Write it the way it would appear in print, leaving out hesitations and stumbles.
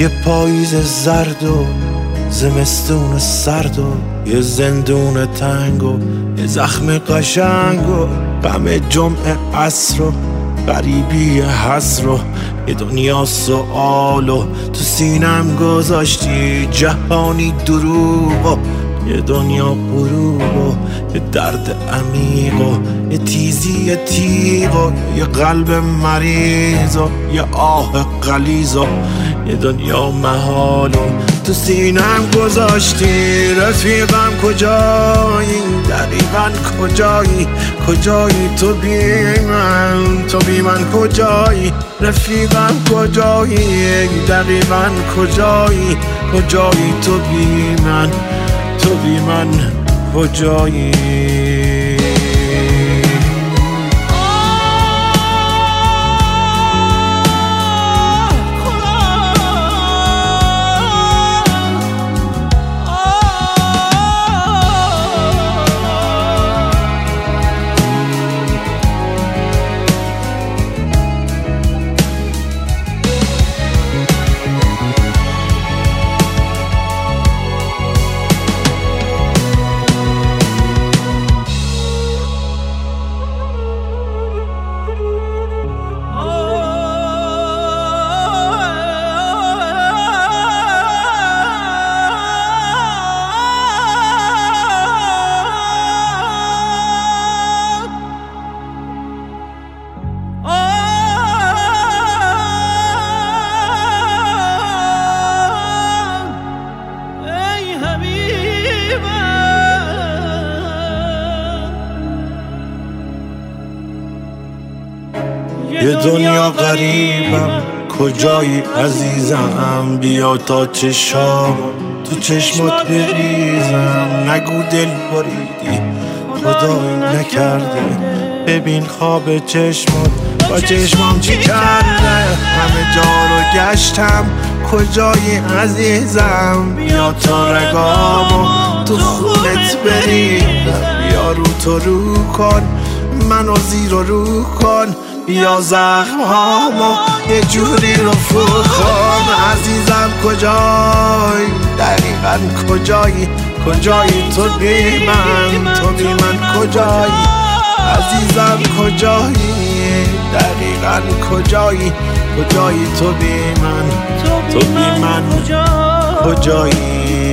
یه پاییز زرد و زمستون سرد و یه زندون تنگ و یه زخم قشنگ و غم جمعه عصر و غریبی حسر و یه دنیا سؤال و تو سینم گذاشتی جهانی دروغ و یه دنیا غروب و یه درد عمیق و یه تیزی تیغ و یه قلب مریض و یه آه غلیظ و یه دنیا محال و تو سینم گذاشتی. رفیقم کجایی؟ دقیقاً کجایی؟ کجایی تو بی من؟ تو بی من کجایی؟ رفیقم کجایی؟ دقیقاً کجایی؟ کجایی تو بی من؟ تو بی من کجایی؟ یه دنیا غریبم کجایی عزیزم؟ بیا تا چشام تو چشمات بریزم. نگو دل بریدی خدایی نکرده، ببین خواب چشمات با چشمام چی کرده. همه جا رو گشتم کجایی عزیزم؟ بیا تا رگامو تو خونت بریدم. بیا رو تو رو کن منو زیر و رو کن، بیا زخم هامو یه جوری رفو کن. عزیزم کجایی؟ دقیقاً کجایی؟ کجایی تو بی من؟ تو بی من کجایی؟ عزیزم کجایی؟ دقیقاً کجایی؟ کجایی تو بی من؟ تو بی من کجایی؟